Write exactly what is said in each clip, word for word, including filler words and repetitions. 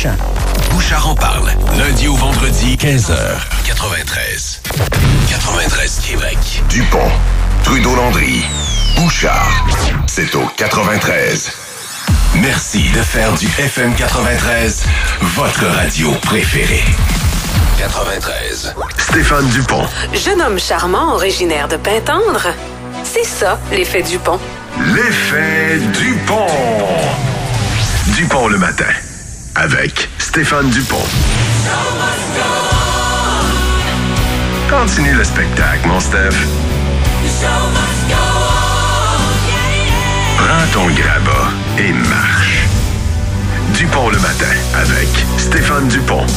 Bouchard. Bouchard en parle. Lundi au vendredi, quinze heures. quatre-vingt-treize. quatre-vingt-treize Québec. Dupont, Trudeau-Landry, Bouchard. C'est au quatre-vingt-treize. Merci de faire du F M quatre-vingt-treize votre radio préférée. quatre-vingt-treize. Stéphane Dupont. Jeune homme charmant originaire de Pintendre. C'est ça, l'effet Dupont. L'effet Dupont. Dupont le matin. Avec Stéphane Dupont. Continue le spectacle, mon Steph. Prends ton grabat et marche. Dupont le matin avec Stéphane Dupont.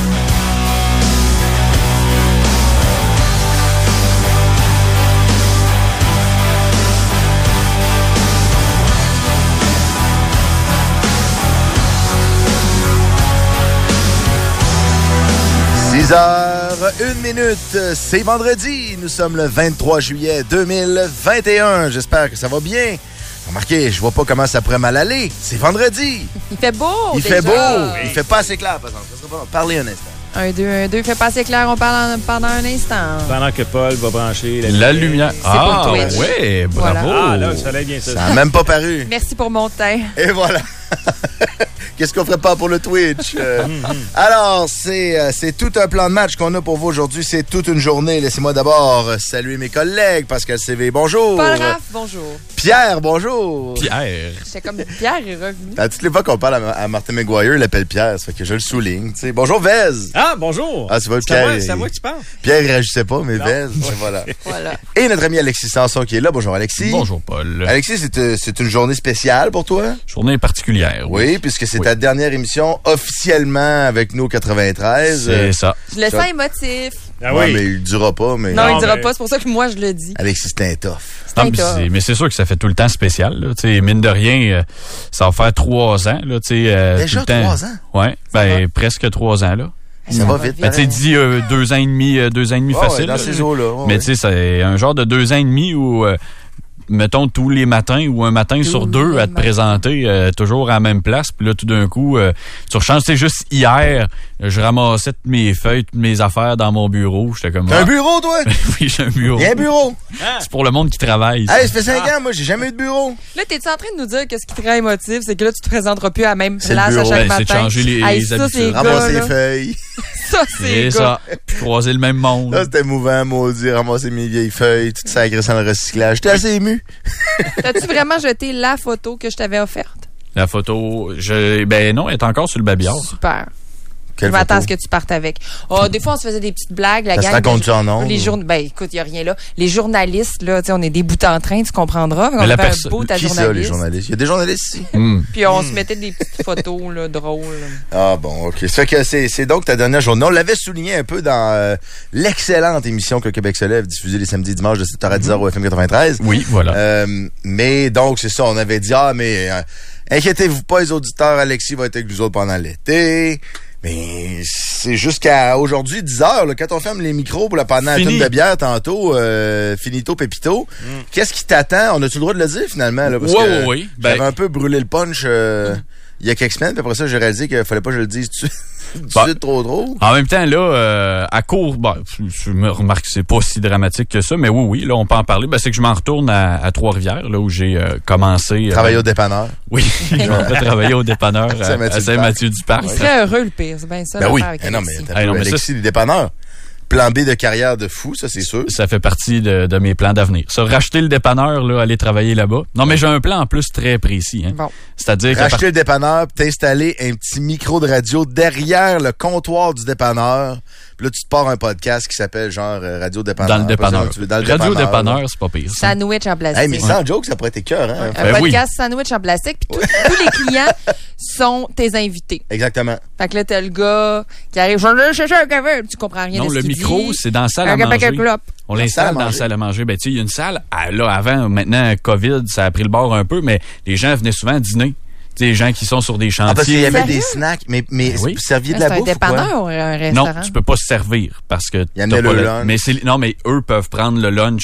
six heures, une minute, c'est vendredi. Nous sommes le vingt-trois juillet deux mille vingt et un. J'espère que ça va bien. Remarquez, je vois pas comment ça pourrait mal aller. C'est vendredi. Il fait beau. Il déjà. fait beau. Oui. Il fait pas assez clair, par exemple. Ça sera pas... Parlez un instant. Un, deux, un, deux. Fait pas assez clair, on parle en, pendant un instant. Pendant que Paul va brancher la, la lumière. C'est ah, pour Twitch. Ouais, bravo. Voilà. Ah, là, le soleil vient ça. Ça n'a même pas paru. Merci pour mon teint. Et voilà. Qu'est-ce qu'on ferait pas pour le Twitch? Euh, alors, c'est, euh, c'est tout un plan de match qu'on a pour vous aujourd'hui. C'est toute une journée. Laissez-moi d'abord saluer mes collègues. Pascal C V, bonjour. Paul Raff, bonjour. Pierre, bonjour. Pierre. J'étais comme Pierre est revenu. À toutes les fois qu'on parle à, à Martin McGuire, il l'appelle Pierre. Ça fait que je le souligne. T'sais. Bonjour, Vez. Ah, bonjour. Ah, c'est pas c'est Pierre. Moi, c'est à moi que tu parles. Pierre, il réagissait pas, mais Vez, voilà. voilà. Et notre ami Alexis Sanson qui est là. Bonjour, Alexis. Bonjour, Paul. Alexis, c'est, c'est une journée spéciale pour toi? Journée particulière. Oui, oui puisque c'est oui. ta dernière émission officiellement avec nous au quatre-vingt-treize. C'est ça. Je le sens émotif. Ah ouais, oui. Mais il dira pas. Mais... Non, non il dira mais... pas. C'est pour ça que moi, je le dis. Alexis, c'est un tough. C'est un tough. Mais c'est sûr que ça fait tout le temps spécial. Là. Mine de rien, euh, ça va faire trois ans. Là, euh, Déjà tout le temps. trois ans? Oui, ben, presque trois ans. Là. Ça, ça va vite. Ben, tu sais, dis euh, deux ans et demi, euh, deux ans et demi oh, facile. Ouais, dans là. ces eaux-là. Oh, mais ouais. tu sais, c'est un genre de deux ans et demi où... Euh, mettons, tous les matins ou un matin tous sur deux à te présenter euh, toujours à la même place. Puis là, tout d'un coup, euh, tu rechanges. Tu sais, juste hier, je ramassais toutes mes feuilles, toutes mes affaires dans mon bureau. J'étais comme... T'as ah. un bureau, toi? Oui, j'ai un bureau. Il y a un bureau. Ah. C'est pour le monde qui travaille. Hey, ça fait cinq ah. ans, moi, j'ai jamais eu de bureau. Là, t'es-tu en train de nous dire que ce qui te rend émotif, c'est que là, tu te présenteras plus à la même c'est place à chaque ben, matin? C'est de changer les, hey, les ça, habitudes. Ramasser les feuilles. Ça, c'est ça. Puis croiser le même monde. Là, c'était émouvant, maudit. Ramasser mes vieilles feuilles, tout ça agressé dans le recyclage. J'étais assez ému. T'as-tu vraiment jeté la photo que je t'avais offerte? La photo, je, ben non, elle est encore sur le babillard. Super. Quelle je m'attends à ce photo? que tu partes avec. Oh, des fois, on se faisait des petites blagues. La ça gang, se raconte-tu en nom? Les jour... Ben, écoute, il n'y a rien là. Les journalistes, là, tu sais, on est des bouts en train, tu comprendras. On Mais la fait perso... un beau à Qui journaliste. ça, les journalistes? Il y a des journalistes ici. Mm. Puis on mm. se mettait des petites photos, là, drôles. Ah bon, OK. Ça fait que c'est, c'est donc ta dernière journée. On l'avait souligné un peu dans euh, l'excellente émission que le Québec se lève, diffusée les samedis et dimanches de sept heures à dix heures au F M quatre-vingt-treize. Oui, voilà. Euh, mais donc, c'est ça, on avait dit, ah, mais euh, inquiétez-vous pas, les auditeurs, Alexis va être avec nous autres pendant l'été. Mais c'est jusqu'à aujourd'hui, dix heures, là, quand on ferme les micros pour la pendant la tonne de bière tantôt, euh, finito, pépito, mm. qu'est-ce qui t'attend? On a-tu le droit de le dire finalement? Là, parce ouais, que oui, j'avais ben... un peu brûlé le punch euh, mm. il y a quelques semaines, puis après ça, j'ai réalisé qu'il fallait pas que je le dise tout de suite. Bah, trop trop. En même temps, là, euh, à court, bah, je me remarque que c'est pas si dramatique que ça, mais oui, oui, là, on peut en parler. Ben, c'est que je m'en retourne à, à Trois-Rivières, là, où j'ai euh, commencé. Travailler euh, au dépanneur. Oui, je vais travailler au dépanneur à, à Saint-Mathieu-du-Parc. Il serait heureux, le pire. C'est bien ça. Ben oui. Avec Eh non, mais t'as hey, non, mais Alexis, ça, les dépanneurs. Plan B de carrière de fou, ça, c'est sûr. Ça fait partie de, de mes plans d'avenir. Ça, racheter le dépanneur, là, aller travailler là-bas. Non, mais j'ai un plan en plus très précis. Hein. Bon. C'est-à-dire racheter par... le dépanneur, puis t'installer un petit micro de radio derrière le comptoir du dépanneur. Puis là, tu te pars un podcast qui s'appelle genre euh, Radio Dépanneur. Dans le dépanneur. Veux, dans le Radio dépanneur, dépanneur, c'est pas pire. Ça. Sandwich en plastique. Hey, mais sans ouais. joke, ça pourrait être cœur, hein? Un ben podcast oui. sandwich en plastique, puis tous les clients sont tes invités. Exactement. Fait que là, t'as le gars qui arrive, je vais chercher un café, tu comprends rien non, de ce le qu'il micro, dit. c'est dans la salle un à manger. On l'installe dans la salle à manger. Ben, tu sais, il y a une salle, ah, là, avant, maintenant, COVID, ça a pris le bord un peu, mais les gens venaient souvent dîner. Des gens qui sont sur des chantiers. Ah, parce qu'il y avait Sérieux? des snacks, mais, mais ben oui. vous serviez de la c'est bouffe un dépanneur ou un restaurant? Non, tu peux pas se servir parce que il y a pas le lunch. mais c'est non mais eux peuvent prendre le lunch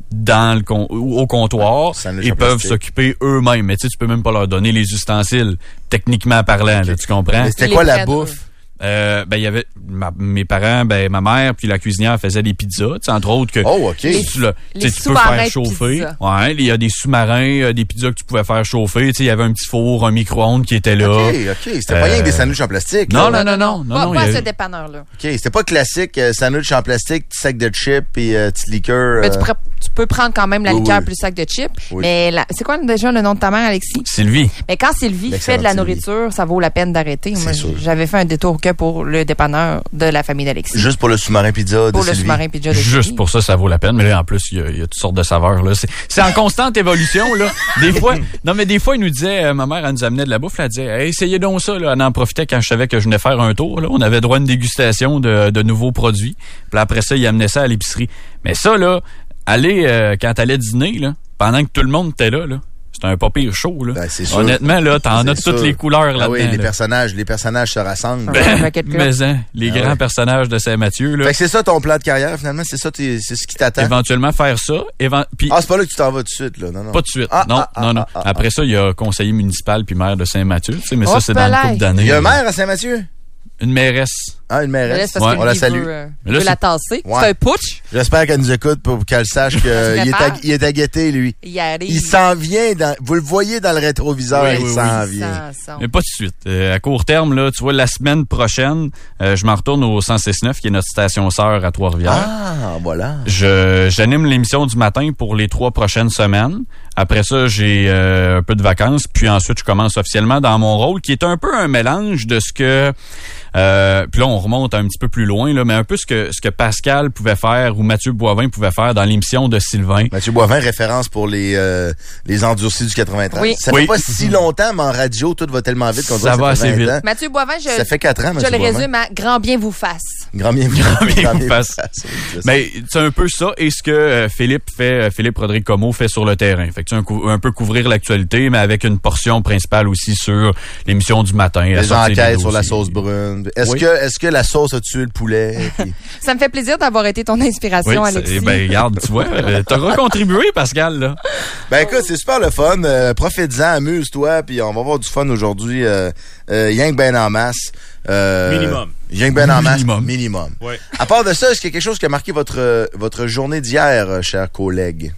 dans le con- au comptoir. Sandwich Ils en peuvent plastique. s'occuper eux-mêmes. Mais tu sais, tu peux même pas leur donner les ustensiles, techniquement parlant, là, tu comprends? Mais c'était Ils quoi les la prennent, bouffe? Euh, ben, il y avait ma- mes parents, ben, ma mère puis la cuisinière faisaient des pizzas, tu sais, entre autres que Oh, OK. tu, tu le- les tu sais, tu peux sous-marins faire de chauffer. pizza. Ouais, il y a des sous-marins, euh, des pizzas que tu pouvais faire chauffer, tu sais, il y avait un petit four, un micro-ondes qui était là. OK, OK. C'était pas Euh, rien que des sandwichs en plastique. Non, là. non, non, non, non, Pas, non, pas il y à avait- ce dépanneur-là. OK, c'était pas classique euh, sandwich en plastique, petit sac de chips et euh, petite liqueur. Mais tu, euh, pourrais- tu peux prendre quand même la Oui, liqueur oui. plus le sac de chips. Oui. Mais la- c'est quoi déjà le nom de ta mère, Alexis? Sylvie. Mais quand Sylvie L'excellente fait de la Sylvie. nourriture, ça vaut la peine d'arrêter. C'est Moi, sûr. j'avais fait un détour que pour le dépanneur de la famille d'Alexis. Juste pour le sous-marin pizza Pour de le Sylvie. sous-marin pizza de Juste Sylvie. pour ça, ça vaut la peine. Mais là, en plus, il y a, il y a toutes sortes de saveurs. Là. C'est, c'est en constante évolution. Là. Des fois, non, mais des fois, il nous disait, euh, ma mère, elle nous amenait de la bouffe. Elle disait, hey, essayez donc ça. Là. Elle en profitait quand je savais que je venais faire un tour. Là. On avait droit à une dégustation de, de nouveaux produits. Puis après ça, il amenait ça à l'épicerie. Mais ça, là, aller, euh, quand t'allais dîner, là, pendant que tout le monde était là, là, c'était un pas pire chaud. Là. Ben, c'est sûr. Honnêtement, là, t'en C'est as sûr. toutes les couleurs là-dedans. Ah oui, les là. personnages, les personnages se rassemblent. Ouais. Un bucket club. Mais hein, les Ah grands ouais. personnages de Saint-Mathieu, là. Fait que c'est ça ton plan de carrière, finalement? C'est ça, t'es- c'est ce qui t'attend? Éventuellement faire ça. Évent- puis Ah, c'est pas là que tu t'en vas tout de suite, là. Non, non. pas de suite. Ah, non, ah, ah, non, non. ah, ah, Après ça, il y a conseiller municipal puis maire de Saint-Mathieu. Tu sais, mais ça, Oh, c'est dans une palais. couple d'années. Il y a un là. maire à Saint-Mathieu? Une mairesse. Ah, une Mais là, mairesse. c'est parce Ouais. que On la lui, salue. veut, euh, Mais là, veut la c'est- tasser. Ouais. C'est un putsch. J'espère qu'elle nous écoute pour qu'elle sache qu'il est, à- il est à guetter, lui. Il arrive. Il s'en vient, dans, vous le voyez dans le rétroviseur, Oui, il oui, s'en oui. vient. Ça, ça. Mais pas tout de suite. Euh, à court terme, là, tu vois, la semaine prochaine, euh, je m'en retourne au cent six neuf, qui est notre station sœur à Trois-Rivières. Ah, voilà. Je, j'anime l'émission du matin pour les trois prochaines semaines. Après ça, j'ai euh, un peu de vacances. Puis ensuite, je commence officiellement dans mon rôle, qui est un peu un mélange de ce que... Euh, puis là, on remonte un petit peu plus loin, là, mais un peu ce que ce que Pascal pouvait faire ou Mathieu Boivin pouvait faire dans l'émission de Sylvain. Mathieu Boivin, référence pour les, euh, les endurcis du quatre-vingt-treize. Oui. Ça fait Oui. pas si longtemps, mais en radio, tout va tellement vite qu'on Ça dirait que va fait assez vingt vite. ans. Mathieu Boivin, je, Ça fait quatre ans, je Mathieu le Boivin. résume à grand bien vous fasse. Grand bien, Grand bien grand vous bien fasse. vous fasse. Oui, je sais. Mais c'est un peu ça et ce que euh, Philippe fait, euh, Philippe Rodrigue Comeau fait sur le terrain. Fait que tu sais, un, cou- un peu couvrir l'actualité, mais avec une portion principale aussi sur l'émission du matin. la Les sortie des enquêtes sur la dossiers. sauce brune. Est-ce Oui. que, est-ce que la sauce a tué le poulet? Puis- Ça me fait plaisir d'avoir été ton inspiration, Oui, Alexis. c'est- ben regarde, tu vois, euh, t'auras contribué, Pascal, là. Ben écoute, c'est super le fun. Euh, Profite-en, amuse-toi, puis on va avoir du fun aujourd'hui. Euh, euh, Yang ben en masse. Euh, Minimum. Yang ben en masse. Minimum. Minimum. Ouais. À part de ça, est-ce qu'il y a quelque chose qui a marqué votre, euh, votre journée d'hier, euh, chers collègues?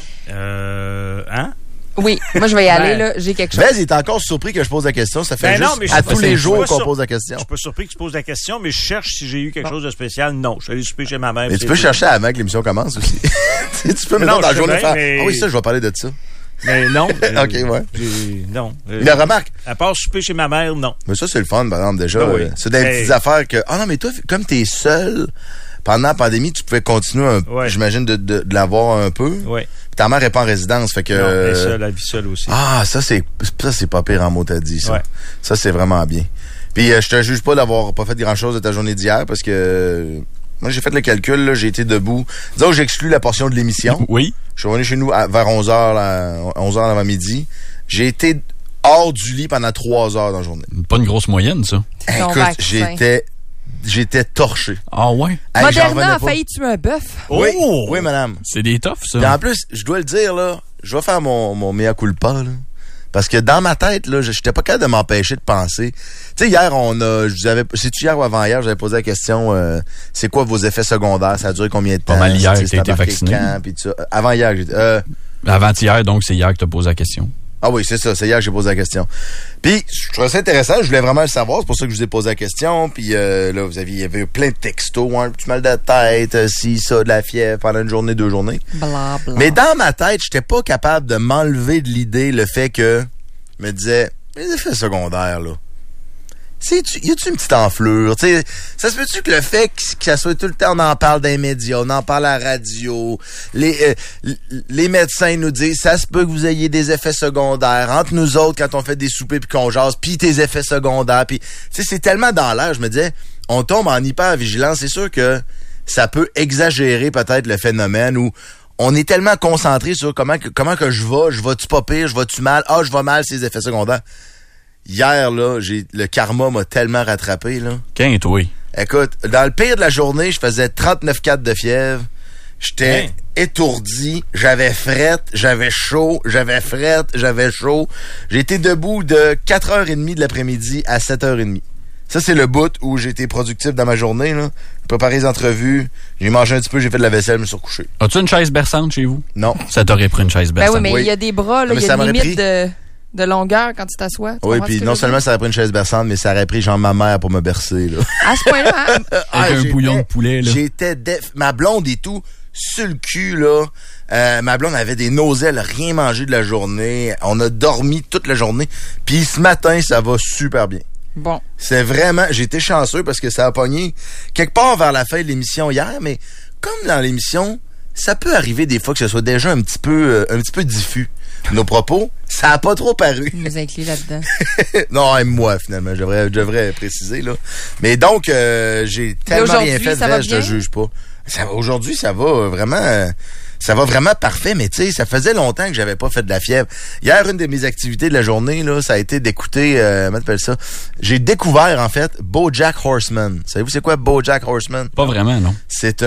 Euh, hein? Oui, moi je vais y aller, Ben. là. J'ai quelque chose. Vez, il est encore surpris que je pose la question. Ça fait Ben non, juste mais je à suis tous pas- les je suis jours pas qu'on sur- pose la Je question. suis pas surpris que tu poses la question, mais je cherche si j'ai eu quelque chose de spécial. Non, je suis allé souper chez ma mère. Mais c'est tu peux tout. chercher avant que l'émission commence aussi. tu sais, tu peux, Mais maintenant, non, dans la je journée, sais faire. bien, mais- Ah oui, ça, je vais parler de ça. Mais non. euh, Ok, ouais. j'ai- Non. Euh, Mais remarque, À part souper chez ma mère, non. mais ça, c'est le fun, par exemple, déjà. Ah oui. euh, C'est des Hey. petites affaires que. Ah non, mais toi, comme t'es seul pendant la pandémie, tu pouvais continuer, un... Ouais. j'imagine, de, de, de l'avoir un peu. Oui. Puis ta mère est pas en résidence, fait que. Non, elle est euh, seule, la vie seule aussi. Ah, ça, c'est ça c'est pas pire en mot, t'as dit, ça. Ouais. Ça, c'est vraiment bien. Puis, euh, je te juge pas d'avoir pas fait grand-chose de ta journée d'hier, parce que. euh, moi, j'ai fait le calcul, là, j'ai été debout. Disons que j'exclus la portion de l'émission. Oui. Je suis revenu chez nous à- vers onze heures, là, onze heures avant midi. J'ai été hors du lit pendant trois heures dans la journée. Pas une grosse moyenne, ça. Ton Écoute, vaccin. j'étais, j'étais torché. Ah ouais? Hey, j'en Moderna revenais a pas. failli tuer un bœuf. Oui, Oh! oui, madame. C'est des toughs, Puis ça. en plus, je dois le dire, là, je vais faire mon, mon mea culpa, là. Parce que dans ma tête, là, j'étais pas capable de m'empêcher de penser. Tu sais, hier, on a, je vous avais, c'est-tu hier ou avant-hier, j'avais posé la question, euh, c'est quoi vos effets secondaires? Ça a duré combien de temps? Pas mal hier Tu sais, que c'est t'as été embarqué vacciné. quand, puis tout ça. Euh, Avant hier, j'ai euh, Avant-hier, donc c'est hier que t'as posé la question. Ah oui, c'est ça, c'est hier que j'ai posé la question. Puis, je trouvais ça intéressant, je voulais vraiment le savoir, c'est pour ça que je vous ai posé la question. Puis euh, là, vous aviez, il y avait plein de textos, un petit mal de tête, euh, ci, ça, de la fièvre pendant une journée, deux journées. Bla, bla. Mais dans ma tête, j'étais pas capable de m'enlever de l'idée le fait que je me disais, les effets secondaires, là. C'est, y a-tu une petite enflure? Tu sais, ça se peut-tu que le fait que, que ça soit tout le temps, on en parle dans les médias, on en parle à la radio, les, euh, l- les médecins nous disent, ça se peut que vous ayez des effets secondaires. Entre nous autres, quand on fait des soupers puis qu'on jase, puis tes effets secondaires, puis tu sais, c'est tellement dans l'air, je me disais, on tombe en hyper-vigilance. C'est sûr que ça peut exagérer peut-être le phénomène où on est tellement concentré sur comment que, comment que je vais, je vais-tu pas pire, je vais-tu mal, ah, je vais mal, ces effets secondaires. Hier, là, j'ai, le karma m'a tellement rattrapé, là. Quinte, oui. Écoute, dans le pire de la journée, je faisais trente-neuf virgule quatre de fièvre. J'étais Hein? étourdi, j'avais frette, j'avais chaud, j'avais frette, j'avais chaud. J'ai été debout de quatre heures trente de l'après-midi à sept heures trente. Ça, c'est le bout où j'ai été productif dans ma journée, là. Préparé les entrevues, j'ai mangé un petit peu, j'ai fait de la vaisselle, je me suis recouché. As-tu une chaise berçante chez vous? Non. Ça t'aurait pris une chaise Ben berçante. oui, mais il Oui. y a des bras, là, Mais il y ça a une m'aurait limite pris. de, de longueur quand tu t'assois. Tu Oui, comprends puis ce que non je veux seulement dire? ça aurait pris une chaise berçante, mais ça aurait pris genre ma mère pour me bercer, là. À ce point-là, hein? Avec un j'étais- bouillon de poulet, là. J'étais def... Ma blonde et tout, sur le cul, là. Euh, ma blonde avait des nausées, elle a rien mangé de la journée. On a dormi toute la journée. Puis ce matin, ça va super bien. Bon. C'est vraiment... J'ai été chanceux parce que ça a pogné quelque part vers la fin de l'émission hier, mais comme dans l'émission, ça peut arriver des fois que ce soit déjà un petit peu, euh, un petit peu diffus. Nos propos, ça a pas trop paru. Il nous inclut là-dedans. Non, même moi, finalement. Je devrais, je devrais préciser, là. Mais donc, euh, j'ai tellement rien aujourd'hui, fait, ça va Ves, je te bien? juge pas. Ça, aujourd'hui, ça va euh, vraiment... euh, ça va vraiment parfait, mais tu sais, ça faisait longtemps que j'avais pas fait de la fièvre. Hier, une de mes activités de la journée, là, ça a été d'écouter, euh, comment t'appelles ça? J'ai découvert, en fait, BoJack Horseman. Savez-vous c'est quoi BoJack Horseman? Pas vraiment, non. C'est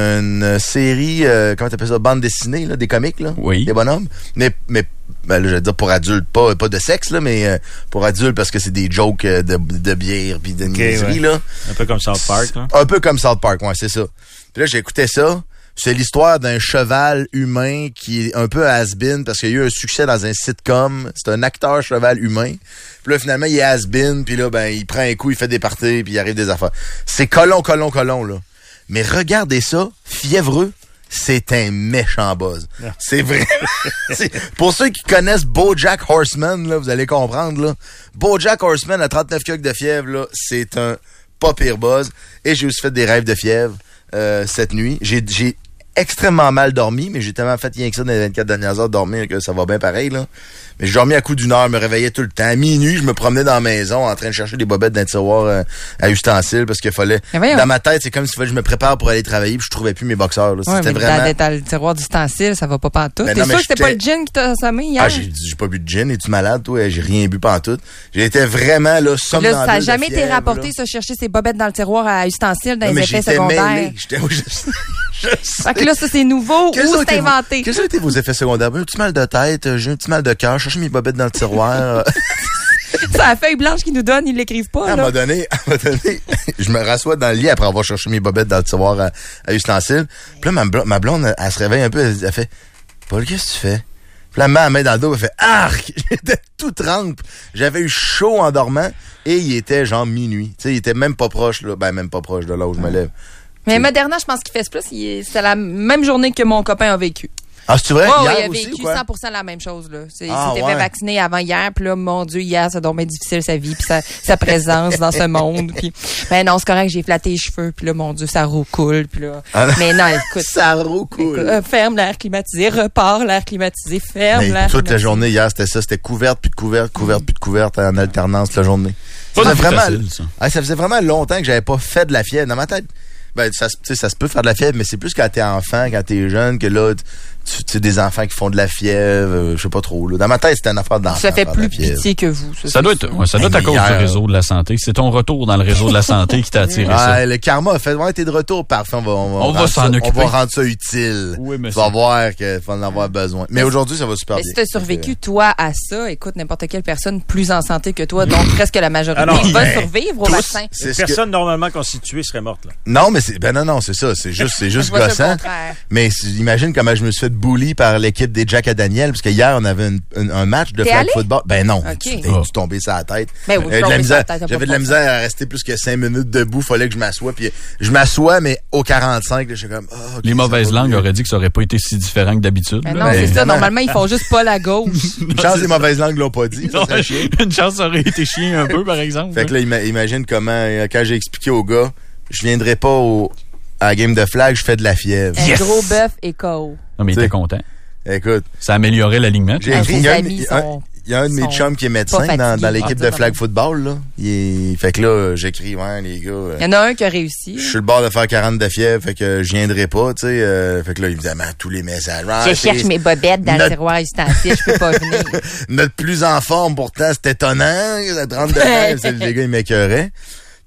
une série, euh, comment t'appelles ça? Bande dessinée, là, des comiques, là? Oui. Des bonhommes. Mais, mais, ben, là, je vais dire pour adultes, pas, pas de sexe, là, mais euh, pour adultes parce que c'est des jokes euh, de, de bière pis de niaiseries, ouais. là. Un peu comme South Park, là. Un peu comme South Park, ouais, c'est ça. Puis là, j'écoutais ça. C'est l'histoire d'un cheval humain qui est un peu has-been parce qu'il y a eu un succès dans un sitcom. C'est un acteur cheval humain. Puis là, finalement, il est has-been. Puis là, ben, il prend un coup, il fait des parties, puis il arrive des affaires. C'est colon, colon, colon, là. Mais regardez ça, fiévreux, c'est un méchant buzz. C'est vrai. C'est- pour ceux qui connaissent BoJack Horseman, là, vous allez comprendre, là. BoJack Horseman à trente-neuf coques de fièvre, là, c'est un pas pire buzz. Et j'ai aussi fait des rêves de fièvre euh, cette nuit. J'ai, j'ai extrêmement mal dormi, mais j'ai tellement fait rien que ça dans les vingt-quatre dernières heures de dormir que ça va bien pareil, là. Mais j'ai dormi à coup d'une heure, me réveillais tout le temps. À minuit, je me promenais dans la maison en train de chercher des bobettes dans le tiroir euh, à ustensiles parce qu'il fallait... Mais voyons. Dans ma tête, c'est comme si je me prépare pour aller travailler puis je trouvais plus mes boxeurs, là. Ouais, C'était mais vraiment... dans, dans le tiroir d'ustensiles, ça va pas pantoute. Ben T'es non, sûr mais que c'était pas le j'étais- gin qui t'a assommé hier? Ah, j'ai, j'ai pas bu de gin. Es-tu malade, toi? J'ai rien bu pantoute. J'ai été vraiment, là, somnambule Là, ça n'a de jamais été fièvre, rapporté, là. ça, chercher ses bobettes dans le tiroir à ustensiles dans Non, les mais effets j'étais secondaires. mêlé. J'étais... Je, je sais. Fait que là, ça, c'est nouveau Quels ou ont c'est été vos- inventé? Quels ont été vos effets secondaires? Un petit mal de tête, j'ai un petit mal de cœur, je cherche mes bobettes dans le tiroir. C'est la feuille blanche qu'ils nous donnent, ils l'écrivent pas, À un là. moment donné, à un moment donné, je me rassois dans le lit après avoir cherché mes bobettes dans le tiroir à, à ustensiles. Puis là, ma, blo- ma blonde, elle, elle se réveille un peu, elle, elle fait « Paul, qu'est-ce que tu fais? » Puis là, elle met la main dans le dos, elle fait « Arc! » J'étais tout trempe. J'avais eu chaud en dormant et il était genre minuit. Tu sais, il était même pas proche, là. Ben, même pas proche de là où je me lève. Mais Moderna, je pense qu'il fait ce plus. il est- C'est la même journée que mon copain a vécu. Ah, c'est vrai? Ouais, Hier ouais, il a aussi, vécu ou quoi? cent pour cent la même chose, là. C'est- Ah, il s'était ouais. fait vacciner avant hier, puis là, mon Dieu, hier, ça a donc bien difficile sa vie, puis sa, sa présence dans ce monde. Puis, ben non, c'est correct, j'ai flatté les cheveux, puis là, mon Dieu, ça roucoule, puis là. Ah, non. Mais non, écoute. Ça roucoule. écoute, euh, ferme l'air climatisé, repars l'air climatisé, ferme Mais l'air toute la climatisé. journée hier, c'était ça. C'était couverte, puis de couverte, couverte, puis de couverte en alternance toute la journée. Pas Ça du faisait tout vraiment, facile, ça. Ah, ça faisait vraiment longtemps que j'avais pas fait de la fièvre. Dans ma tête, ben, ça, se- tu sais, ça se peut faire de la fièvre, mais c'est plus quand t'es enfant, quand t'es jeune, que là, tu tu sais, des enfants qui font de la fièvre, euh, je sais pas trop. Là. Dans ma tête, c'était une affaire d'enfant. Ça fait faire de la plus fièvre. pitié que vous. Ça, Ça c'est doit sûr. être, ouais, ça doit être à Mais cause du hier- réseau de la santé. C'est ton retour dans le réseau de la santé qui t'a attiré ça. Ouais, le karma a fait, ouais, t'es de retour, parfait, on va, on va, On va rendre s'en ça- occuper. On va rendre ça utile. Oui, tu monsieur. vas voir qu'il va en avoir besoin. Mais aujourd'hui, ça va super Mais bien. si t'as survécu, toi, à ça, écoute, n'importe quelle personne plus en santé que toi, donc presque la majorité, Alors, va ben, survivre au tous, vaccin. c'est Une ce que- personne normalement constituée serait morte, là. Non, mais c'est, ben non, non, c'est ça. C'est juste, c'est juste Je vois ça au gossant. contraire. Mais c'est- imagine comment je me suis fait bully par l'équipe des Jack à Daniel, parce que hier, on avait une- une- un match de T'es flag allé? football. Ben non. Ok. Tu t'es Ah. tu tombé sur la tête. Ben oui, J'avais de tombé la sur misère, la tête, t'as j'avais pas de la de misère à rester plus que cinq minutes debout. Fallait que je m'assoie. Puis je m'assois, mais au quarante-cinq, là, j'étais comme, ah, ok, Les ça mauvaises va langues mieux. auraient dit que ça aurait pas été si différent que d'habitude. Mais là. non, Ben, c'est ça. évidemment. Normalement, ils font juste pas la gauche. Une chance, les mauvaises langues l'ont pas dit. Ça, serait chiant. Une chance aurait été chien un peu, par exemple. Fait que là, ima- imagine comment, euh, quand j'ai expliqué au gars, je viendrai pas au, à la game de flag, je fais de la fièvre. Un gros bœuf et K O. Non, mais il T'sais. était content. Écoute, Ça améliorait l'alignement. j'ai Ah, écrit, ses il y a un, amis il y a un- sont- il y a un de mes sont chums qui est médecin pas dans, fatigués. dans l'équipe Ah, de ça, flag football, là. Il est- fait que là, j'écris, ouais, les gars. euh, Il y en a un qui a réussi. Je suis le bord de faire quarante de fièvre, fait que je viendrai pas, tu sais. euh, fait que là, évidemment, tous les messages. Ah, Je c'est- cherche mes bobettes dans le Notre- tiroir ustensile, je peux pas venir. Notre plus en forme, pourtant, c'est étonnant. La trente de fièvre, c'est- les gars, ils m'écœuraient.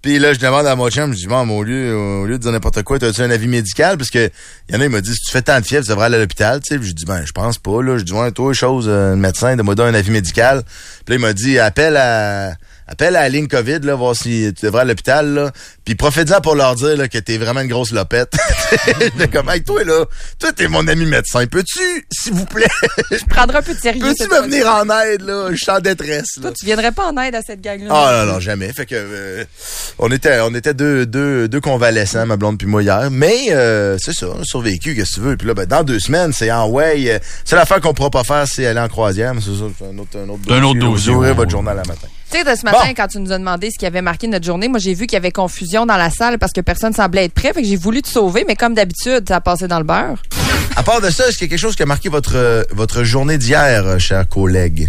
Puis là, je demande à mon chum, je dis, bon, au lieu, au lieu de dire n'importe quoi, t'as-tu un avis médical? Parce que, il y en a, il m'a dit, si tu fais tant de fièvre, tu devrais aller à l'hôpital, tu sais. Puis je dis, ben, je pense pas, là. Je dis, ouais, toi, chose, euh, le médecin, donne-moi donc un avis médical. Puis là, il m'a dit, appelle à, appelle à la ligne COVID, là, voir si tu devrais aller à l'hôpital, là. Puis profite-en pour leur dire, là, que t'es vraiment une grosse lopette. J'étais comme, hey, toi, là, toi, t'es mon ami médecin. Peux-tu, s'il vous plaît? Je prendrai un peu de sérieux. Peux-tu me venir en aide, là? Je suis en détresse, là. Toi, tu viendrais pas en aide à cette gang-là. Ah, non, non, jamais. Fait que, euh, on était, on était deux, deux, deux convalescents, ma blonde puis moi hier. Mais, euh, c'est ça, on a survécu, qu'est-ce que tu veux. Puis là, ben, dans deux semaines, c'est en way. Euh, c'est l'affaire qu'on pourra pas faire, c'est aller en croisière. Mais c'est ça, c'est un autre, un autre dossier. Un autre dossier. Vous aurez votre journal à matin. Tu sais, ce matin, Bon. quand tu nous as demandé ce qui avait marqué notre journée, moi, j'ai vu qu'il y avait confusion dans la salle parce que personne semblait être prêt. Fait que j'ai voulu te sauver, mais comme d'habitude, ça a passé dans le beurre. À part de ça, est-ce qu'il y a quelque chose qui a marqué votre, euh, votre journée d'hier, euh, chers collègues?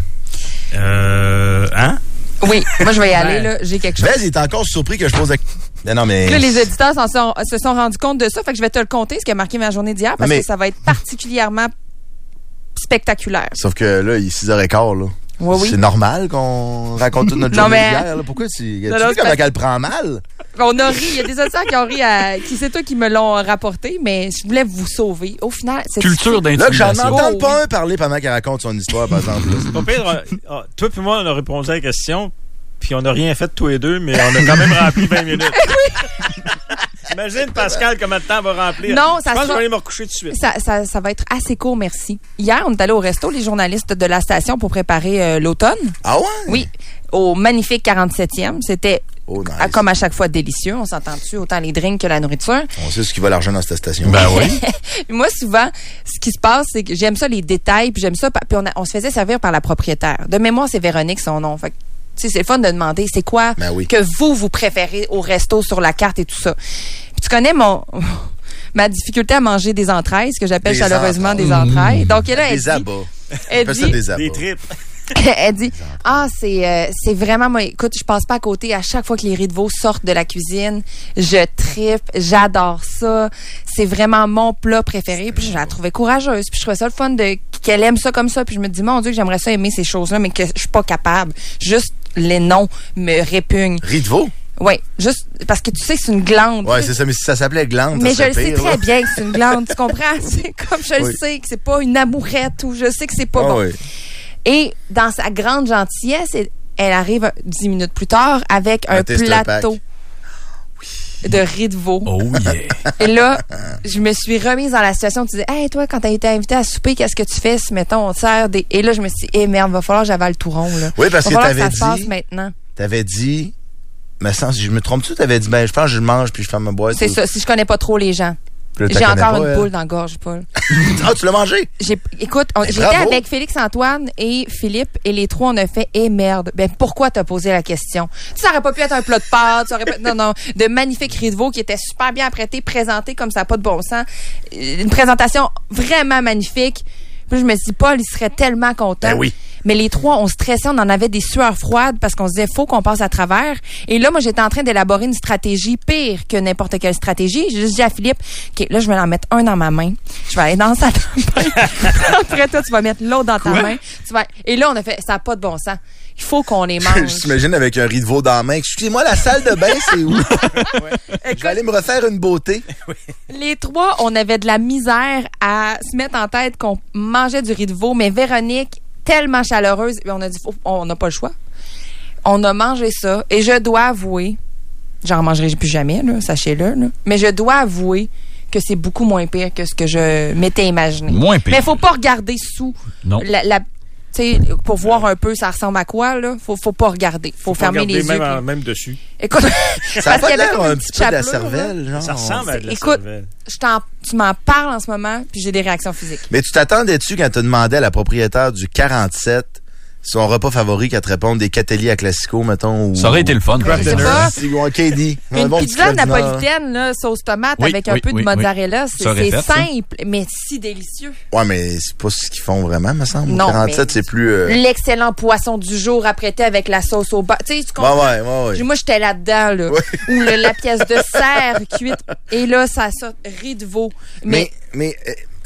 Euh. Hein? Oui, moi, je vais y aller, Ouais. là. J'ai quelque chose. Vez, il est encore surpris que je pose la... Non, non, mais... Là, les auditeurs s'en sont, se sont rendus compte de ça. Fait que je vais te le compter, ce qui a marqué ma journée d'hier, parce Mais- que ça va être particulièrement spectaculaire. Sauf que là, il est six heures quinze, là. Oui, oui. C'est normal qu'on raconte toute notre Non, journée mais- d'hier, là. Pourquoi tu... Tu Non, non, sais c'est comment parce- elle prend mal? On a ri. Il y a des auditeurs qui ont ri à, qui c'est toi qui me l'ont rapporté, mais je voulais vous sauver. Au final, c'est Culture Là, que j'en d'intimidation. entends Oh, pas oui. un parler pendant qu'elle raconte son histoire, par exemple. là. Pas pire, euh, ah, toi puis moi, on a répondu à la question, puis on n'a rien fait tous les deux, mais on a quand même rempli vingt minutes. Imagine, Pascal, comment de temps va remplir. Non, ça Je pense que je sera- vais aller me recoucher tout de suite. Ça, ça, ça va être assez court, merci. Hier, on est allé au resto, les journalistes de la station, pour préparer euh, l'automne. Ah ouais? Oui, au magnifique quarante-septième. C'était, Oh, nice. à- comme à chaque fois, délicieux. On s'entend-tu, autant les drinks que la nourriture. On sait ce qui va l'argent dans cette station. Ben oui. Puis moi, souvent, ce qui se passe, c'est que j'aime ça, les détails, puis j'aime ça. pa- Puis on, a- on se faisait servir par la propriétaire. De mémoire, c'est Véronique, son nom. Fait que, tu sais, c'est le fun de demander, c'est quoi Ben oui. que vous, vous préférez au resto, sur la carte et tout ça. Puis tu connais mon... ma difficulté à manger des entrailles, ce que j'appelle Des chaleureusement entrailles. des entrailles. Donc là, elle Des dit... abats. On Elle appelle ça dit... des abats. Des tripes. Elle dit, ah, c'est euh, c'est vraiment, moi, écoute, je passe pas à côté à chaque fois que les riz de veau sortent de la cuisine. Je tripe, j'adore ça. C'est vraiment mon plat préféré. Puis je la trouvais courageuse. Puis je trouvais ça le fun de qu'elle aime ça comme ça. Puis je me dis, mon Dieu, que j'aimerais ça aimer ces choses-là, mais que je suis pas capable. Juste les noms me répugnent. Riz de veau? Oui, juste parce que tu sais que c'est une glande. Ouais, c'est ça. Mais si ça s'appelait glande, Mais ça je le serait sais pire, très là. bien que c'est une glande, tu comprends? C'est comme je le Oui. sais que c'est pas une amourette ou je sais que c'est pas Ah bon. oui. Et dans sa grande gentillesse, elle, elle arrive dix minutes plus tard avec un, Un tester plateau de riz de veau. Oh yeah. Et là, je me suis remise dans la situation. Tu dis, hey, toi, quand t'as été invité à souper, qu'est-ce que tu fais si, mettons, on te sert des. Et là, je me suis dit, eh merde, va falloir que j'avale tout rond, là. Oui, parce va que falloir t'avais ça se passe dit- maintenant. T'avais dit... Mais sans, si je me trompe-tu, t'avais dit, ben, je pense que je le mange puis je ferme ma boîte. C'est ou- ça, si je connais pas trop les gens. Puis là, J'ai t'as connais encore pas, une elle. boule dans la gorge, Paul. Ah, tu l'as mangé? J'ai, écoute, on- Ben, j'étais bravo. avec Félix-Antoine et Philippe et les trois, on a fait, eh merde, ben pourquoi t'as posé la question? Ça aurait pas pu être un plat de pâtes, ça aurait pas, non, non, de magnifiques riz de veau qui étaient super bien apprêtés, présentés comme ça, n'a pas de bon sens. Euh, Une présentation vraiment magnifique. Puis je me suis dit, Paul, il serait tellement content. Ben oui. Mais les trois, on stressait, on en avait des sueurs froides parce qu'on se disait, faut qu'on passe à travers. Et là, moi, j'étais en train d'élaborer une stratégie pire que n'importe quelle stratégie. J'ai juste dit à Philippe, OK, là, je vais en mettre un dans ma main. Je vais aller dans sa main. Après toi, tu vas mettre l'autre dans ta main. Tu vas... Et là, on a fait, ça n'a pas de bon sens. Il faut qu'on les mange. Je t'imagine avec un riz de veau dans la main. Excusez-moi, la salle de bain, c'est où? Je vais aller me refaire une beauté. Les trois, on avait de la misère à se mettre en tête qu'on mangeait du riz de veau, mais Véronique, tellement chaleureuse, on a dit, faut- on n'a pas le choix. On a mangé ça, et je dois avouer, j'en mangerai plus jamais, là, sachez-le, là, mais je dois avouer que c'est beaucoup moins pire que ce que je m'étais imaginé. Moins pire. Mais faut pas regarder sous Non. la, la tu sais, pour voir un peu ça ressemble à quoi, là, faut, faut pas regarder. Faut, Faut fermer regarder les même, yeux. en- puis- même dessus. Écoute, Ça a parce pas qu'il y avait l'air comme un une petit petite peu de la chapelure, là. cervelle, genre. Ça ressemble à de la Écoute, cervelle. Je t'en, tu m'en parles en ce moment, puis j'ai des réactions physiques. Mais tu t'attendais-tu quand tu demandais à la propriétaire du quarante-sept son repas favori qu'elle te réponde des Catelli à Classico, mettons? Ou... Ça aurait été le fun. Je sais pas. Si, ou un K D. Un Une bon petit pizza crème du Nord. napolitaine, là, sauce tomate Oui, avec un oui, peu de oui, mozzarella, oui. c'est, Ça aurait c'est fait, ça. simple, mais si délicieux. Ouais, mais c'est pas ce qu'ils font vraiment, me semble. Non, quarante-sept, mais- c'est plus... euh, L'excellent poisson du jour apprêté avec la sauce au beurre. Tu sais, tu Ouais, comprends? ouais, ouais, ouais. Moi, j'étais là-dedans, là. Ouais. Ou le- la pièce de serre cuite. Et là, ça sort riz de veau. Mais, Mais, mais, euh,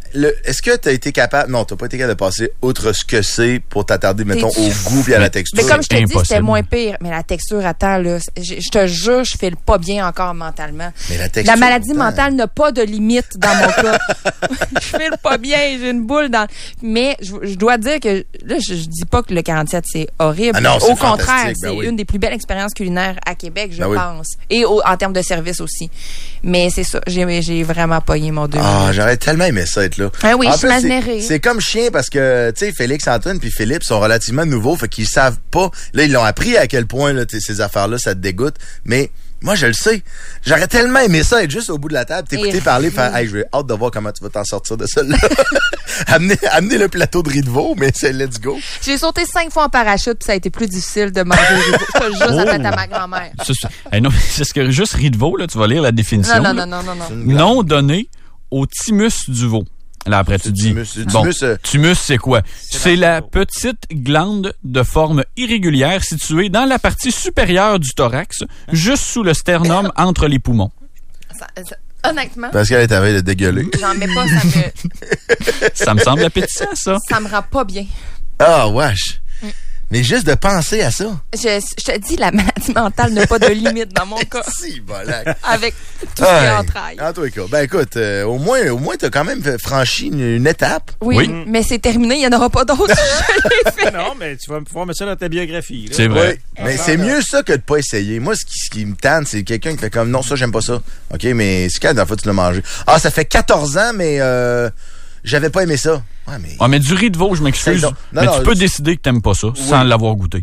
le, est-ce que tu as été capable... Non, tu n'as pas été capable de passer outre ce que c'est pour t'attarder, mettons, T'es- au goût et à la texture. Mais comme je te dis, Impossible. c'était moins pire. Mais la texture, attends, là, je, je te jure, je file pas bien encore mentalement. Mais la texture, La maladie pourtant. mentale n'a pas de limite dans mon cas. Je file pas bien, j'ai une boule dans... Mais je, je dois dire que, là, je, je dis pas que le quarante-sept, c'est horrible. Ah non, c'est au contraire, fantastique, c'est ben oui. une des plus belles expériences culinaires à Québec, je Ben oui. pense. Et au- en termes de service aussi. Mais c'est ça, j'ai, j'ai vraiment pogné mon deux. Ah, j'aurais tellement aimé ça être là. Ah oui, En je plus, m'imaginerais. c'est- C'est comme chien parce que, tu sais, Félix Antoine puis Philippe sont relativement nouveaux, fait qu'ils savent pas. Là, ils l'ont appris à quel point, là, tu sais, ces affaires-là, ça te dégoûte. Mais, moi, je le sais. J'aurais tellement aimé ça, être juste au bout de la table, t'écouter Et- parler, faire, hey, j'ai hâte de voir comment tu vas t'en sortir de celle-là. amener, amener le plateau de riz de veau, mais c'est let's go. J'ai sauté cinq fois en parachute, puis ça a été plus difficile de manger. Ça, juste à tête à ma grand-mère. Ça, c'est- hey, non, c'est ce que juste riz de veau, là, tu vas lire la définition. Non, non, là. non, non, non, non. Nom donné au thymus du veau. Là, après, tu dis. thymus, bon, thymus, euh, thymus, c'est quoi? C'est dans la le veau. petite glande de forme irrégulière située dans la partie supérieure du thorax, juste sous le sternum, entre les poumons. Ça- ça- honnêtement, Parce qu'elle est à veille de dégueuler. j'en mets pas, ça me, Ça me semble appétissant, ça. ça me rend pas bien. Ah, wesh. Mais juste de penser à ça. Je, je te dis, la maladie mentale n'a pas de limite dans mon cas. Si, bolac. Avec tout ce qui est entrailles. En tout cas, ben écoute, euh, au moins, au moins, t'as quand même fait- franchi une, une étape. Oui, Oui. mais c'est terminé, il n'y en aura pas d'autres. Je l'ai fait. Non, mais tu vas pouvoir mettre ça dans ta biographie. là. C'est vrai. Oui, mais c'est mieux ça que de pas essayer. Moi, ce qui, ce qui me tente, c'est quelqu'un qui fait comme, non, ça, j'aime pas ça. OK, mais c'est quand la dernière fois que tu l'as mangé? Ah, ça fait quatorze ans, mais euh, j'avais pas aimé ça. Ouais, mais... Ah, mais du riz de veau, je m'excuse. Non, non, Mais non, tu peux je- décider que t'aimes pas ça sans l'avoir goûté.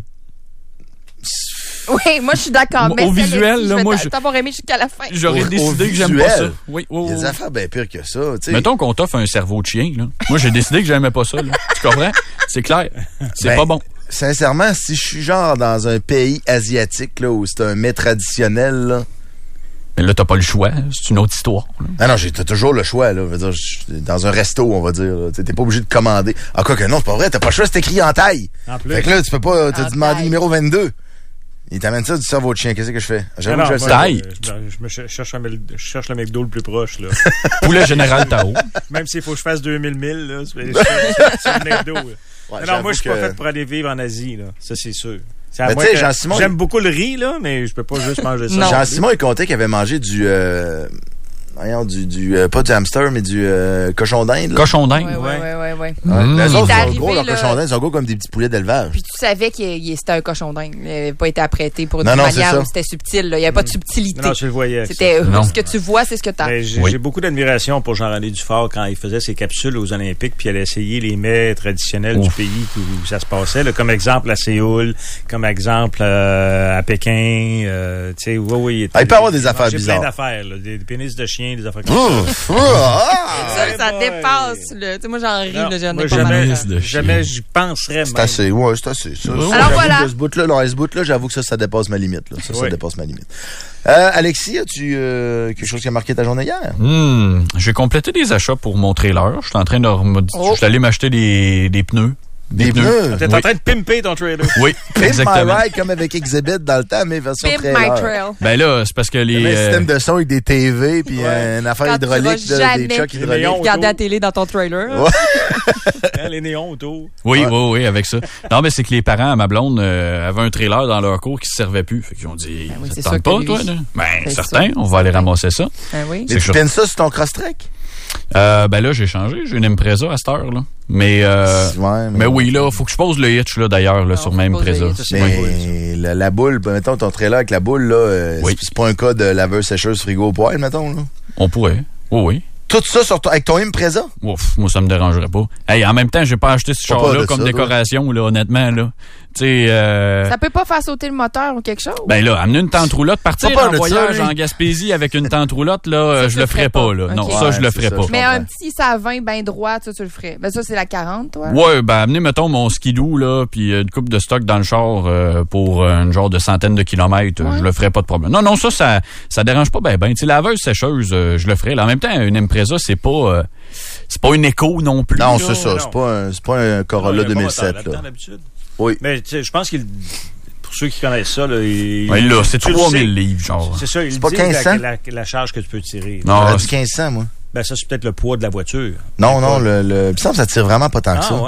Oui, moi, je suis d'accord. Au mais visuel, celle-ci, là, je vais moi, t'a- je- t'avoir aimé jusqu'à la fin. J'aurais Au- décidé au que j'aime pas ça. visuel, Oui, oui, Il y a oui. des affaires bien pires que ça. tu sais. Mettons qu'on t'offre un cerveau de chien, là. Moi, j'ai décidé que j'aimais pas ça, là. Tu comprends? C'est clair. C'est Ben, pas bon. Sincèrement, si je suis genre dans un pays asiatique là, où c'est un mets traditionnel, là, Mais là, t'as pas le choix. C'est une autre histoire, là. ah non, j'ai t'as toujours le choix. Là. Je veux dire, je- dans un resto, on va dire. là. T'es pas obligé de commander. Ah, quoi que non, c'est pas vrai. T'as pas le choix, c'est écrit en taille. En plus. Fait que là, tu peux pas te En demander taille. numéro vingt-deux. Il t'amène ça du cerveau de chien. Qu'est-ce que je fais? J'avoue Alors, que je le moi, sais. Taille. Je, je me ch- cherche, un, mel- je cherche le McDo le plus proche. Là. Poulet général Tao. Même s'il faut que je fasse deux mille milles, là, c'est c'est- c'est le McDo. là. Ouais, non, j'avoue moi, je suis que- pas fait pour aller vivre en Asie. Là. Ça, c'est sûr. C'est à Ben, moi tu sais, que- Jean-Simon, J'aime beaucoup le riz, là, mais je peux pas juste manger ça. Non. Jean-Simon, il comptait qu'il avait mangé du... Euh, voyons, du... du euh, pas du hamster, mais du euh, cochon d'Inde. là. Cochon d'Inde. Oui, oui, Ouais. oui, oui, oui. Ouais. Mmh. Les Il autres est sont arrivé, gros, leurs là. cochons d'Inde, ils sont gros comme des petits poulets d'élevage. Puis tu savais que il- c'était un cochon d'Inde. Il n'avait pas été apprêté pour une Non, non, c'est manière ça. où c'était subtil. là. Il n'y avait pas de subtilité. Non, non, tu le voyais. C'était Non. ce que tu vois, c'est ce que tu as. Ben, j'ai Oui. j'ai beaucoup d'admiration pour Jean-René Dufort quand il faisait ses capsules aux Olympiques puis il allait essayer les mets traditionnels du Ouf. pays où ça se passait. là. Comme exemple à Séoul, comme exemple euh, à Pékin. Euh, tu sais, oui, oui. était- Ah, il peut y avoir des il affaires mangeait bizarres. plein d'affaires. là, Des, des pénis de chien, des affaires comme ça. Ouf! Ah! Ça, ça boy. dépasse. Là. Tu sais, moi, j'en ris. Non, là, j'en ai moi, pas jamais, mal. de jamais j'y penserais C'est même. assez, ouais, c'est assez. Ça, ça, Alors j'avoue voilà. que ce bout-là, non, ce bout-là, j'avoue que ça, ça dépasse ma limite. Là. Ça, ça Oui. dépasse ma limite. Euh, Alexis, as-tu euh, quelque chose qui a marqué ta journée hier? Hmm. J'ai complété des achats pour mon trailer. Je suis en train de remod- Oh. Je suis allé m'acheter des, des pneus. Des pneus? T'es Oui. en train de pimper ton trailer. Oui, Pimp My exactement. Ride, comme avec Exhibit dans le temps, mais version Pimp trailer. my trail. Ben là, c'est parce que Il y les... avait un euh, système de son avec des T V puis Ouais. euh, une affaire Quand tu hydraulique, vas de, jamais des chocs les hydrauliques. néons. Regarder la télé dans ton trailer. Ouais. Hein, les néons autour. Oui, Ouais. oui, oui, avec ça. Non, mais c'est que les parents à ma blonde euh, avaient un trailer dans leur cour qui se servait plus. Fait qu'ils ont dit, Ben oui, ça c'est te tente sûr pas, que toi, lui- là? Ben, C'est certain, sûr. on va aller ramasser ça. Ah oui. Mais C'est tu sûr. pines ça sur ton cross-trek? Euh, ben là, j'ai changé. J'ai une Impreza à cette heure, là. Mais, euh, Ouais, mais oui, là, faut que je pose le hitch, là, d'ailleurs, là, Non, sur faut ma poser le Impreza. hitch. Ça, c'est moins cool, ça. Mais la, la boule, ben, mettons ton trailer avec la boule, là, euh, Oui. c'est c'est pas un cas de laveuse sécheuse frigo au poêle, mettons, là. On pourrait. Oui, oui. Tout ça sur ton- avec ton Impreza? Ouf, moi, ça me dérangerait pas. Hey, en même temps, j'ai pas acheté ce Pas peur char-là de comme ça, décoration, là, honnêtement, là. Tu sais, euh, Ça peut pas faire sauter le moteur ou quelque chose? ben là, amener une tente roulotte, partir Pas peur en de ça, voyage lui. en Gaspésie avec une tente roulotte, là, euh, Ça, je tu le le ferais ferais pas, pas. là. Non, Ok. ça, je le Ouais, ferais c'est pas. ça, Mais comprends. un petit, ça à vingt, ben droit, ça, tu le ferais. Ben ça, c'est la quarante, toi. Ouais, ben amener, mettons, mon skidoo, là, puis une coupe de stock dans le char euh, pour euh, une genre de centaine de kilomètres, Ouais. je le ferais pas de problème. Non, non, ça, ça, ça dérange pas ben ben. Tu sais, laveuse, sécheuse, euh, je le ferais. Là, en même temps, une Impreza, c'est pas, euh, c'est pas une écho non plus. Non, là. c'est ça. non. C'est pas un, c'est pas un Corolla Ouais, il y a un bon deux mille moteur sept, là-dedans, là. d'habitude. Oui. Mais tu sais, je pense qu'il. Pour ceux qui connaissent ça, là, il, Ouais, là, c'est tu le trois sais. mille livres, genre. C'est ça, il pas dit quinze cents? la, la, la charge que tu peux tirer. Non, J'aurais dit c'est- quinze cents, moi. Ben, ça, c'est peut-être le poids de la voiture. Non, non, le, le, il me semble que ça tire vraiment pas tant que Ah, ça. ouais.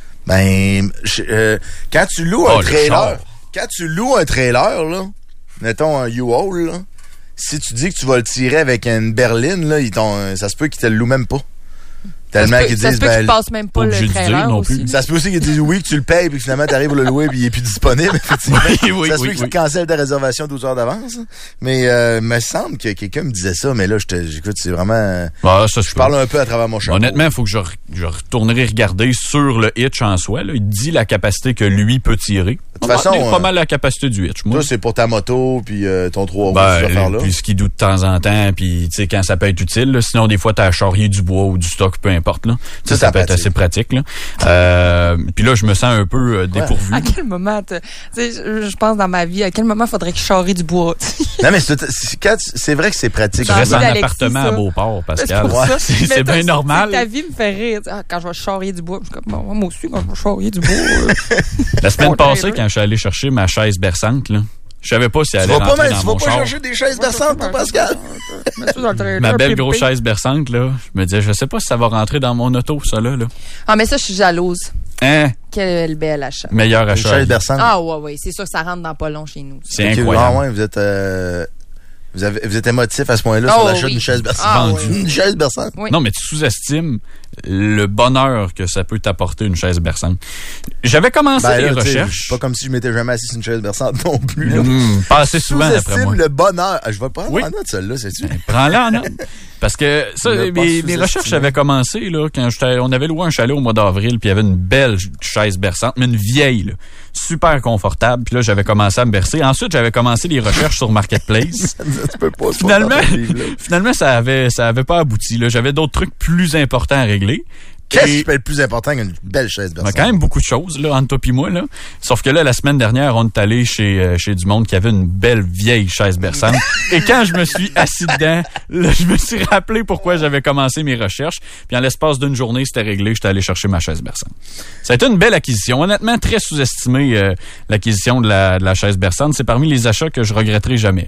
Ben, je- euh, quand tu loues Oh, un le trailer, char. quand tu loues un trailer, là, mettons un U-Haul, là, si tu dis que tu vas le tirer avec une berline, là, ils t'ont, ça se peut qu'ils te le louent même pas. Tellement Ça se peut- qu'ils ça se disent, peut que ben, tu passes même pas pas le obligé de trailer dire non aussi. plus. ça se peut aussi qu'ils disent oui, que tu le payes, puis que finalement, tu arrives à le louer, puis il est plus disponible. Effectivement. Oui, oui, ça se oui, peut qu'ils oui. cancellent ta réservation douze heures d'avance. Mais euh, il me semble que quelqu'un me disait ça, mais là, je te- j'écoute, c'est vraiment... Ah, ça, Je parle un peu à travers mon chapeau. Honnêtement, il faut que je, re- je retournerai regarder sur le hitch en soi. Là. Il dit la capacité que lui peut tirer. De toute façon, c'est pas euh, mal la capacité du hitch. Moi, Toi, c'est pour ta moto, puis euh, ton trois roues, ben, ces affaires-là. puis ce qui doute de temps en temps, puis tu sais quand ça peut être utile. Là. Sinon, des fois, t'as à charrier du bois ou du stock, peu importe. Là. Ça, Ça, ça c'est peut être pratique. assez pratique. Là. Euh, puis là, je me sens un peu euh, dépourvu. À quel moment, tu sais, je je pense dans ma vie, à quel moment faudrait que je charrie du bois? Non, mais c'est, c'est, quand tu- c'est vrai que c'est pratique. Tu restes en d'Alexis, appartement ça. à Beauport, Pascal. pour ça. C'est Mais c'est t'as- bien normal. Ta vie me fait rire. Ah, quand je vais charrier du bois, je suis comme, bon, moi aussi, quand je vais charrier du bois. euh, La semaine Mon passée, trailer. quand je suis allé chercher ma chaise berçante, là, je savais pas si elle Tu allait vas pas, rentrer même, dans tu vas mon pas char. chercher des chaises berçantes, toi, Pascal? mets ça dans le trailer, Ma belle puis grosse ping. chaise berçante, là, je me disais, je sais pas si ça va rentrer dans mon auto, ça, là. là. Ah, mais ça, je suis jalouse. Hein? Quel bel achat. Meilleur Une achat. chaise berçante. Ah, ouais, ouais. C'est sûr que ça rentre dans pas long chez nous. ça. C'est Ok, incroyable. Ah ouais, vous êtes, euh, vous, avez, vous êtes émotif à ce point-là Oh, sur l'achat oui. d'une chaise berçante. Ah, Vendu. oui. Une chaise berçante. Oui. Non, mais tu sous-estimes le bonheur que ça peut t'apporter une chaise berçante. J'avais commencé Ben les là, tu sais, recherches. pas comme si je m'étais jamais assis sur une chaise berçante non plus. Là. Hum, pas assez souvent, d'après moi. Sous-estime le bonheur. Ah, je vais prendre Oui. en note, celle-là, c'est-tu? Prends-la en note. Parce que ça, Ne pas mes, mes sous-estimer. recherches avaient commencé là, quand j'étais- on avait loué un chalet au mois d'avril, puis il y avait une belle chaise berçante, mais une vieille, là, super confortable. Puis là, j'avais commencé à me bercer. Ensuite, j'avais commencé les recherches sur Marketplace. tu peux pas. Finalement, c'est pas dans ton livre, là. finalement, ça avait, ça avait pas abouti. Là. J'avais d'autres trucs plus importants à régler. Qu'est-ce Et- qui peut être plus important qu'une belle chaise Il y a berçante? quand même beaucoup de choses, là, entre toi et moi, là. Sauf que là, la semaine dernière, on est allé chez, euh, chez du monde qui avait une belle vieille chaise berçante. Et quand je me suis assis dedans, là, je me suis rappelé pourquoi j'avais commencé mes recherches. Puis en l'espace d'une journée, c'était réglé. J'étais allé chercher ma chaise berçante. Ça a été une belle acquisition. Honnêtement, très sous-estimé, euh, l'acquisition de la, de la chaise berçante. C'est parmi les achats que je regretterai jamais.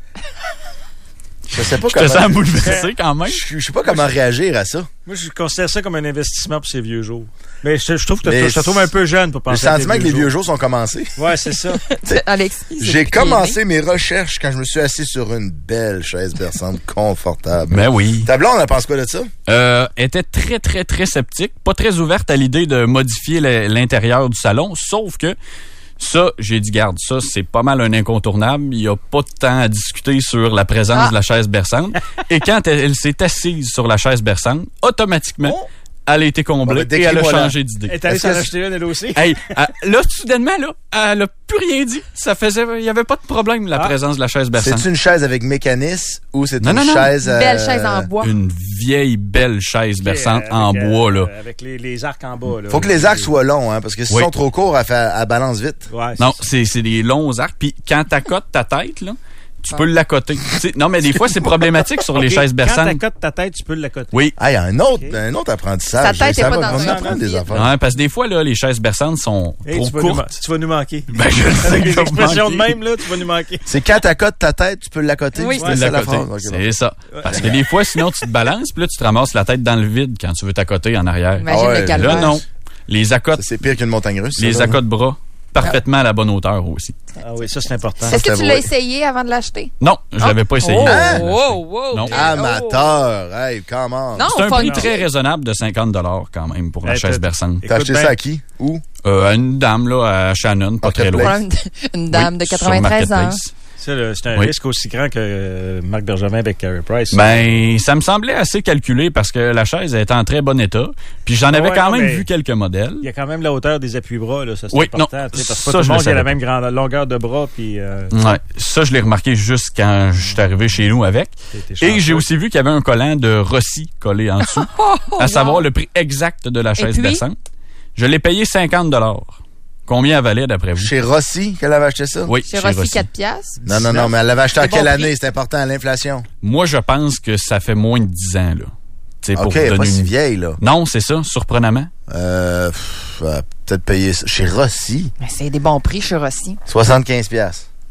Je sais pas Je te sens comment. bouleversé quand même. Je je sais pas comment réagir à ça. Moi, je considère ça comme un investissement pour ces vieux jours. Mais je, je trouve que Mais t'as- je te trouve un peu jeune pour Le penser à tes sentiment que les vieux jours sont commencés. Ouais, c'est ça. Alexis. c'est J'ai plus commencé mes recherches quand je me suis assis sur une belle chaise berçante confortable. Ben oui. Ta blonde, elle pense quoi de ça? Euh, était très, très, très sceptique, pas très ouverte à l'idée de modifier le- l'intérieur du salon, sauf que ça, j'ai dit, garde, ça, c'est pas mal un incontournable. Il n'y a pas de temps à discuter sur la présence Ah. de la chaise berçante. Et quand elle, elle s'est assise sur la chaise berçante, automatiquement, Oh. elle a été comblée Bon, ben, et elle a décris-moi-la. changé d'idée. Elle est allée Est-ce s'en que- acheter une, elle aussi. Hey, elle- là, soudainement, là, elle a plus rien dit. Ça faisait, il y avait pas de problème, la Ah. présence de la chaise berçante. C'est une chaise avec mécanisme ou c'est Non, une non, non. chaise... Une belle euh, chaise en bois. Une vieille, belle chaise berçante Avec, en euh, bois, là. Avec les, les arcs en bas. Là. Faut que les arcs soient longs, hein, parce que s'ils Oui. sont trop courts, elle, fait, elle balance vite. Ouais, Non, c'est ça. c'est c'est des longs arcs. Puis quand t'accotes ta tête, là, tu peux l'accoter. Tu sais, non, mais des fois, c'est problématique sur les Ok, chaises Quand berçantes. t'accotes ta tête, tu peux l'accoter. Oui. Ah, il y a un autre, Ok. un autre apprentissage. Sa tête est Ça pas va, dans on un va apprendre des vide. affaires. Ouais, parce que des fois, là, les chaises berçantes sont Hey, trop tu, vas nous, courtes. ma- tu vas nous manquer. Ben, je le sais Avec que les je vais expressions de manquer. même, là, tu vas nous manquer. C'est quand t'accotes ta tête, tu peux l'accoter. Oui. C'est Tu ça peux la l'accoter. phrase. Ok, bon. C'est ça. Parce que des fois, sinon, tu te balances, puis là, tu te ramasses la tête dans le vide quand tu veux t'accoter en arrière. Imagine Ah ouais, le calvaire. Là, non. Les accotes, Ça, c'est pire qu'une montagne russe. les ça, là. accotes bras, parfaitement à la bonne hauteur aussi. Ah oui, ça, c'est important. Est-ce que tu c'est l'as vrai. essayé avant de l'acheter? Non, je l'avais pas essayé. Oh, Hein? wow, wow, Non. ok. Amateur. Hey, comment? Non, C'est un prix funky. très raisonnable de cinquante dollars quand même pour la Hey, chaise t'as- berçante. T'as acheté Écoute ça bien. à qui? Où? Euh, à une dame, là, à Shannon, pas Ok, très loin. Problème de- Une dame Oui, de sur quatre-vingt-treize ans. Marketplace. Ça, là, c'est un Oui. risque aussi grand que euh, Marc Bergevin avec Carey Price. Ben, ça me semblait assez calculé parce que la chaise elle était en très bon état. Puis j'en avais Ouais, quand non, même mais- vu quelques modèles. Il y a quand même la hauteur des appuis-bras, là, ça c'est Oui, important. non, tu sais, parce que ça, pas tout je le le monde qui a la savais même grande longueur de bras. Puis, euh, Ouais, ça je l'ai remarqué juste quand je suis arrivé chez nous avec. t'es- t'es Et chanceux. j'ai aussi vu qu'il y avait un collant de Rossi collé en dessous, à savoir le prix exact de la chaise puis? berçante. Je l'ai payé cinquante dollars. Combien elle valait d'après vous? Chez Rossi qu'elle avait acheté ça? Oui, J'ai chez reçu Rossi. quatre piastres. Non, non, non, mais elle l'avait acheté à C'est bon quelle prix. année? C'est important à l'inflation. Moi, je pense que ça fait moins de dix ans, là. Tu sais, pour OK, vous elle est donner pas si une- vieille, là. Non, c'est ça, surprenamment. Euh, pff, euh, peut-être payer ça. Chez Rossi, Mais c'est des bons prix chez Rossi. soixante-quinze piastres.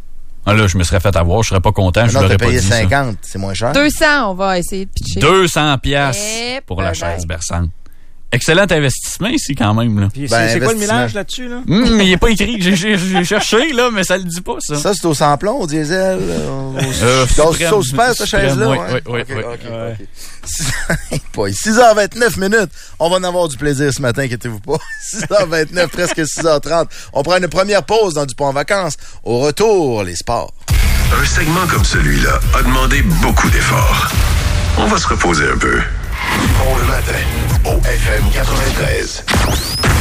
Ah là, je me serais fait avoir, je serais pas content, je Non, l'aurais t'as pas payé dit ça. cinquante, c'est moins cher. deux cents, on va essayer de pitcher. deux cents piastres Eh, pour la bye chaise bye. berçante. Excellent investissement ici quand même, là. Puis Ben, c'est, c'est quoi le investissement. mélange là-dessus, là? Hum, mais il est pas écrit. J'ai, j'ai, j'ai cherché, là, mais ça le dit pas, ça. Ça, c'est au sans-plomb, au diesel, au, Euh, au, suprême. au super, cette Suprême, chaise-là. oui, hein? oui, oui, Ok, oui. ok, Ouais. ok. Boy, six heures vingt-neuf minutes. On va en avoir du plaisir ce matin, inquiétez-vous pas. six heures vingt-neuf, presque six heures trente. On prend une première pause dans Dupont Vacances. Au retour, les sports. Un segment comme celui-là a demandé beaucoup d'efforts. On va se reposer un peu. Dupont le matin, au F M quatre-vingt-treize.